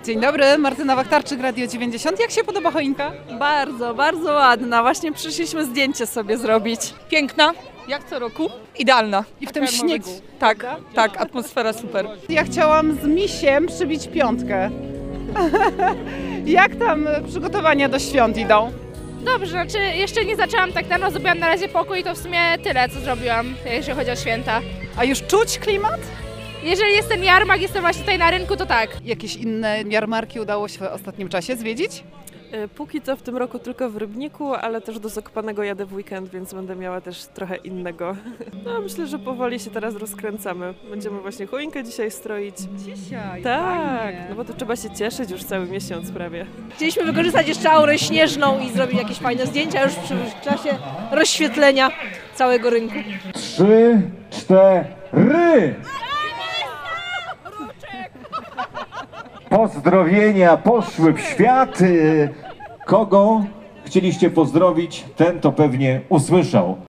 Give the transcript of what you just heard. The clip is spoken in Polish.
Dzień dobry, Martyna Wachtarczyk, Radio 90. Jak się podoba choinka? Bardzo, bardzo ładna. Właśnie przyszliśmy zdjęcie sobie zrobić. Piękna, jak co roku. Idealna. I w tym śniegu. Tak, tak, atmosfera super. Ja chciałam z misiem przybić piątkę. Jak tam przygotowania do świąt idą? Dobrze, znaczy jeszcze nie zaczęłam tak rano, zrobiłam na razie pokój i to w sumie tyle, co zrobiłam, jeżeli chodzi o święta. A już czuć klimat? Jeżeli jest ten jarmark, jestem właśnie tutaj na rynku, to tak. Jakieś inne jarmarki udało się w ostatnim czasie zwiedzić? Póki co w tym roku tylko w Rybniku, ale też do Zakopanego jadę w weekend, więc będę miała też trochę innego. No myślę, że powoli się teraz rozkręcamy. Będziemy właśnie choinkę dzisiaj stroić. Dzisiaj. Tak, no bo to trzeba się cieszyć już cały miesiąc prawie. Chcieliśmy wykorzystać jeszcze aurę śnieżną i zrobić jakieś fajne zdjęcia już przy czasie rozświetlenia całego rynku. 3, 4. Pozdrowienia poszły w świat. Kogo chcieliście pozdrowić, ten to pewnie usłyszał.